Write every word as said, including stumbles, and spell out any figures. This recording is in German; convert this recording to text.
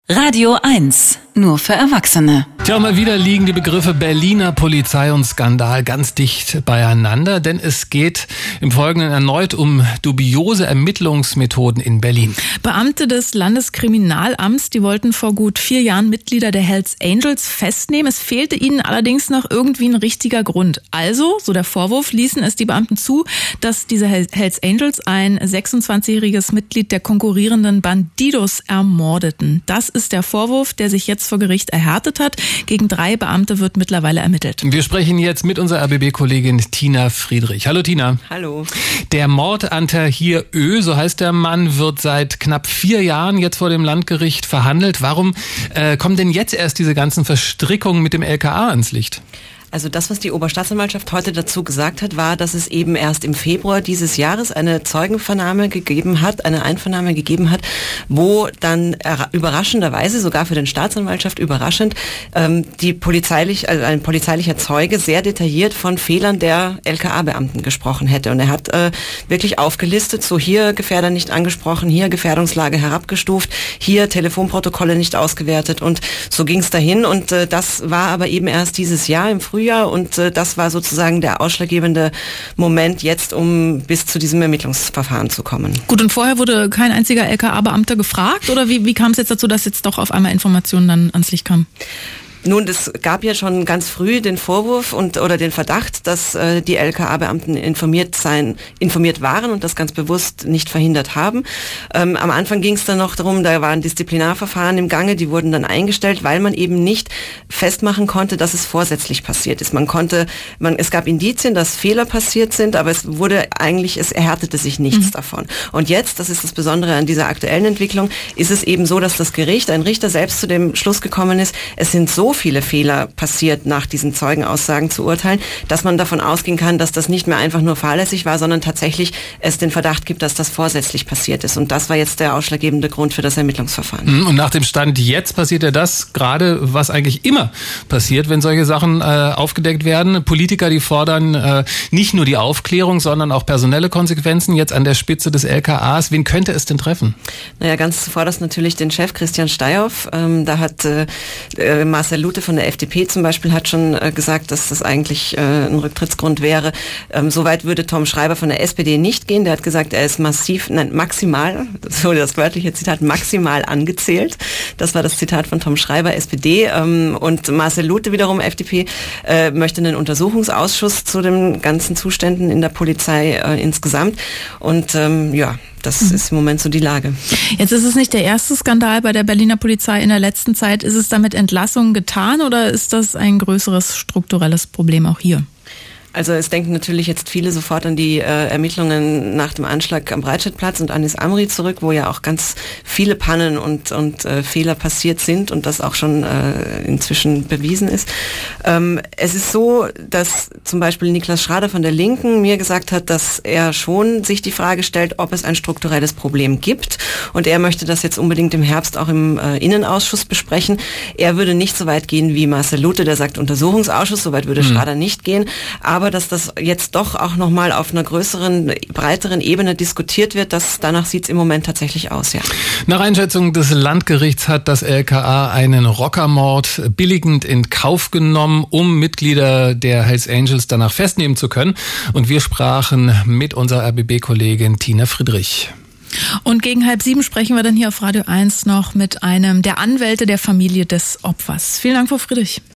Radio eins, nur für Erwachsene. Tja, mal wieder liegen die Begriffe Berliner Polizei und Skandal ganz dicht beieinander, denn es geht im Folgenden erneut um dubiose Ermittlungsmethoden in Berlin. Beamte des Landeskriminalamts, die wollten vor gut vier Jahren Mitglieder der Hells Angels festnehmen. Es fehlte ihnen allerdings noch irgendwie ein richtiger Grund. Also, so der Vorwurf, ließen es die Beamten zu, dass diese Hells Angels ein sechsundzwanzigjähriges Mitglied der konkurrierenden Bandidos ermordeten. Das ist der Vorwurf, der sich jetzt vor Gericht erhärtet hat. Gegen drei Beamte wird mittlerweile ermittelt. Wir sprechen jetzt mit unserer R B B-Kollegin Tina Friedrich. Hallo Tina. Hallo. Der Mord an Tahir Ö, so heißt der Mann, wird seit knapp vier Jahren jetzt vor dem Landgericht verhandelt. Warum äh, kommen denn jetzt erst diese ganzen Verstrickungen mit dem L K A ans Licht? Also das, was die Oberstaatsanwaltschaft heute dazu gesagt hat, war, dass es eben erst im Februar dieses Jahres eine Zeugenvernahme gegeben hat, eine Einvernahme gegeben hat, wo dann überraschenderweise, sogar für den Staatsanwaltschaft überraschend, ähm, die polizeilich, also ein polizeilicher Zeuge sehr detailliert von Fehlern der L K A-Beamten gesprochen hätte. Und er hat äh, wirklich aufgelistet, so hier Gefährder nicht angesprochen, hier Gefährdungslage herabgestuft, hier Telefonprotokolle nicht ausgewertet und so ging es dahin. Und äh, das war aber eben erst dieses Jahr im Frühjahr. Und äh, das war sozusagen der ausschlaggebende Moment jetzt, um bis zu diesem Ermittlungsverfahren zu kommen. Gut, und vorher wurde kein einziger L K A-Beamter gefragt? Oder wie, wie kam es jetzt dazu, dass jetzt doch auf einmal Informationen dann ans Licht kamen? Nun, es gab ja schon ganz früh den Vorwurf und oder den Verdacht, dass äh, die L K A-Beamten informiert sein, informiert waren und das ganz bewusst nicht verhindert haben. Ähm, am Anfang ging es dann noch darum, da waren Disziplinarverfahren im Gange, die wurden dann eingestellt, weil man eben nicht festmachen konnte, dass es vorsätzlich passiert ist. Man konnte, man, es gab Indizien, dass Fehler passiert sind, aber es wurde eigentlich, es erhärtete sich nichts mhm. davon. Und jetzt, das ist das Besondere an dieser aktuellen Entwicklung, ist es eben so, dass das Gericht, ein Richter selbst zu dem Schluss gekommen ist, es sind so viele Fehler passiert, nach diesen Zeugenaussagen zu urteilen, dass man davon ausgehen kann, dass das nicht mehr einfach nur fahrlässig war, sondern tatsächlich es den Verdacht gibt, dass das vorsätzlich passiert ist. Und das war jetzt der ausschlaggebende Grund für das Ermittlungsverfahren. Und nach dem Stand jetzt passiert ja das gerade, was eigentlich immer passiert, wenn solche Sachen äh, aufgedeckt werden. Politiker, die fordern äh, nicht nur die Aufklärung, sondern auch personelle Konsequenzen jetzt an der Spitze des L K As. Wen könnte es denn treffen? Naja, ganz zuvorderst natürlich den Chef Christian Steyhoff. Ähm, da hat äh, Marcel Lute von der F D P zum Beispiel hat schon äh, gesagt, dass das eigentlich äh, ein Rücktrittsgrund wäre. Ähm, Soweit würde Tom Schreiber von der S P D nicht gehen. Der hat gesagt, er ist massiv, nein, maximal, so das wörtliche Zitat, maximal angezählt. Das war das Zitat von Tom Schreiber, S P D. Ähm, und Marcel Lute wiederum, F D P, äh, möchte einen Untersuchungsausschuss zu den ganzen Zuständen in der Polizei äh, insgesamt. Und ähm, ja, das mhm. ist im Moment so die Lage. Jetzt ist es nicht der erste Skandal bei der Berliner Polizei in der letzten Zeit. Ist es damit Entlassungen getan oder ist das ein größeres strukturelles Problem auch hier? Also es denken natürlich jetzt viele sofort an die äh, Ermittlungen nach dem Anschlag am Breitscheidplatz und Anis Amri zurück, wo ja auch ganz viele Pannen und, und äh, Fehler passiert sind und das auch schon äh, inzwischen bewiesen ist. Ähm, es ist so, dass zum Beispiel Niklas Schrader von der Linken mir gesagt hat, dass er schon sich die Frage stellt, ob es ein strukturelles Problem gibt und er möchte das jetzt unbedingt im Herbst auch im äh, Innenausschuss besprechen. Er würde nicht so weit gehen wie Marcel Lute, der sagt Untersuchungsausschuss, so weit würde mhm. Schrader nicht gehen, aber Aber dass das jetzt doch auch nochmal auf einer größeren, breiteren Ebene diskutiert wird, das, danach sieht es im Moment tatsächlich aus, ja. Nach Einschätzung des Landgerichts hat das L K A einen Rockermord billigend in Kauf genommen, um Mitglieder der Hells Angels danach festnehmen zu können. Und wir sprachen mit unserer R B B-Kollegin Tina Friedrich. Und gegen halb sieben sprechen wir dann hier auf Radio eins noch mit einem der Anwälte der Familie des Opfers. Vielen Dank, Frau Friedrich.